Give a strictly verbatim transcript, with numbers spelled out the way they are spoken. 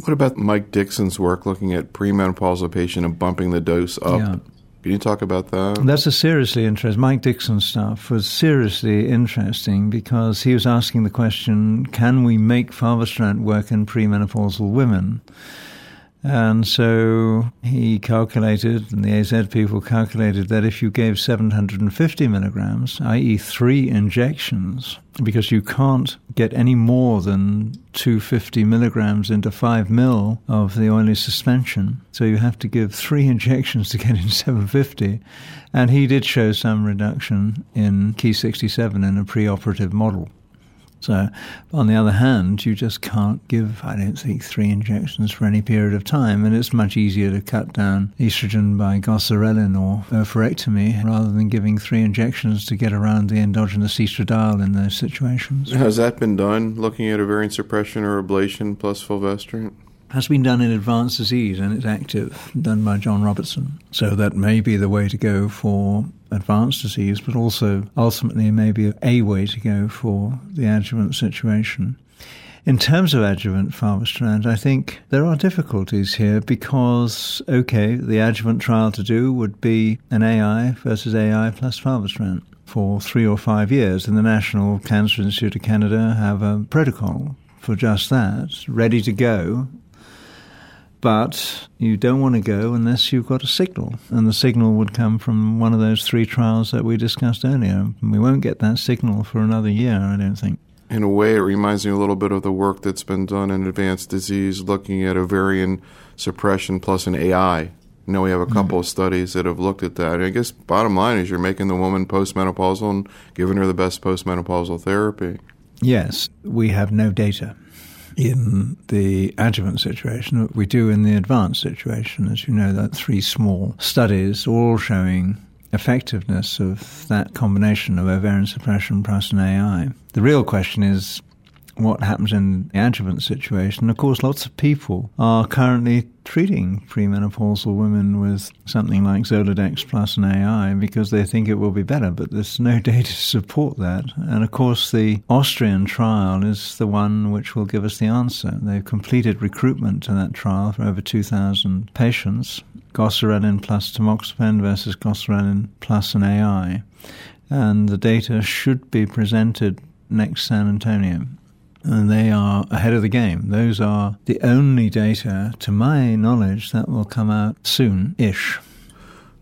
What about Mike Dixon's work looking at premenopausal patient and bumping the dose up? Yeah. Can you talk about that? That's a seriously interesting. Mike Dixon's stuff was seriously interesting because he was asking the question, can we make fulvestrant work in premenopausal women? And so he calculated, and the A Z people calculated, that if you gave seven hundred fifty milligrams, that is three injections, because you can't get any more than two hundred fifty milligrams into five mil of the oily suspension. So you have to give three injections to get in seven hundred fifty. And he did show some reduction in Ki sixty-seven in a preoperative model. So, on the other hand, you just can't give, I don't think, three injections for any period of time, and it's much easier to cut down estrogen by goserelin or oophorectomy rather than giving three injections to get around the endogenous estradiol in those situations. Has that been done, looking at ovarian suppression or ablation plus fulvestrant? Has been done in advanced disease, and it's active, done by John Robertson. So that may be the way to go for advanced disease, but also ultimately maybe a way to go for the adjuvant situation. In terms of adjuvant fulvestrant, I think there are difficulties here because, okay, the adjuvant trial to do would be an A I versus A I plus fulvestrant for three or five years, and the National Cancer Institute of Canada have a protocol for just that, ready to go. But you don't want to go unless you've got a signal. And the signal would come from one of those three trials that we discussed earlier. And we won't get that signal for another year, I don't think. In a way, it reminds me a little bit of the work that's been done in advanced disease, looking at ovarian suppression plus an A I. You know, we have a couple mm. of studies that have looked at that. And I guess bottom line is you're making the woman postmenopausal and giving her the best postmenopausal therapy. Yes, we have no data in the adjuvant situation that we do in the advanced situation. As you know, that three small studies all showing effectiveness of that combination of ovarian suppression plus an A I. The real question is what happens in the adjuvant situation. Of course, lots of people are currently treating premenopausal women with something like Zoladex plus an A I because they think it will be better, but there's no data to support that. And of course, the Austrian trial is the one which will give us the answer. They've completed recruitment to that trial for over two thousand patients, goserelin plus tamoxifen versus goserelin plus an A I. And the data should be presented next San Antonio. And they are ahead of the game. Those are the only data, to my knowledge, that will come out soon-ish.